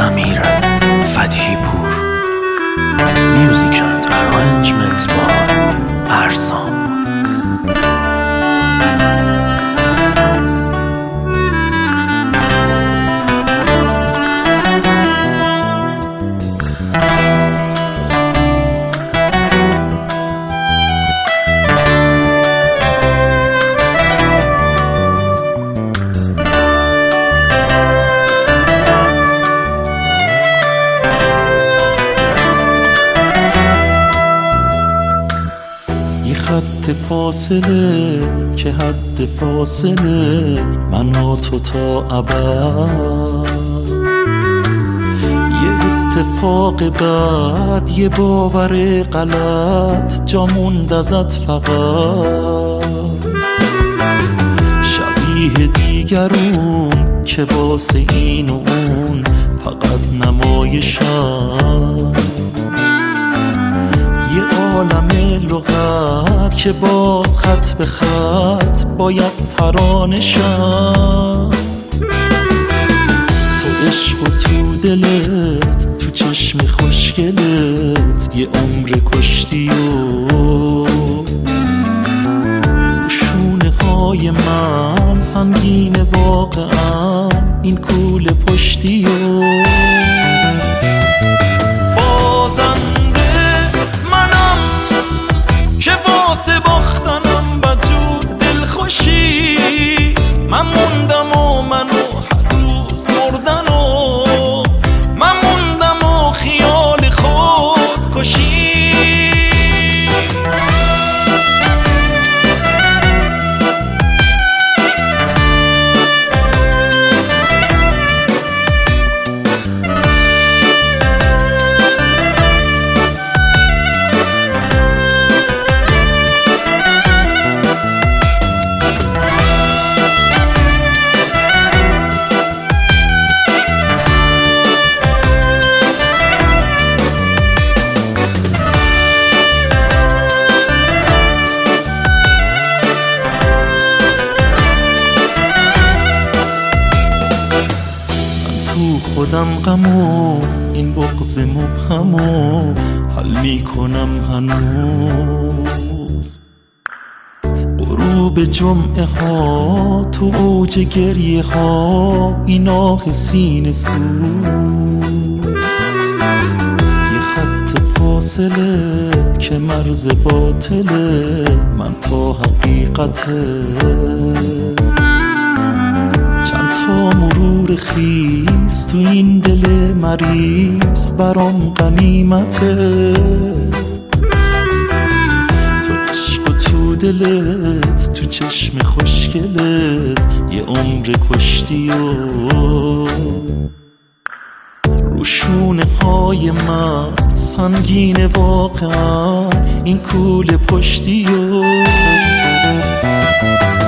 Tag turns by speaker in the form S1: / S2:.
S1: امیر فتحی پور. Music and arrangements by ارسام.
S2: خط فاصله که حد فاصله من و تو تا ابد، یه اتفاق بعد یه باور غلط جا موند ازت فقط، شبیه دیگرون که واسه این و اون فقط نمایشن، یه عالم لغت که باز خط به خط باید ترانشن، تو عشق و تو دلت تو چشم خوشگلت یه عمر کشتی و شونه های من سنگین واقعا این کوله پشتی و که واسه باختنم بجور دلخوشی من موندم و منو هر روز مردن و من موندم و خیال خود کشی. خودم غمو این بغض مبهمو حل میکنم هنوز، غروب جمعه ها تو اوج گریه ها این آه سینه سوز، یه خط فاصله که مرز باطله من تا حقیقته، چند تا مرور خیز تو این دل مریض برام غنیمته، تو عشق و تو دلت تو چشم خوشگلت یه عمر کشتی و روشونه های من سنگین واقعا این کوله پشتی و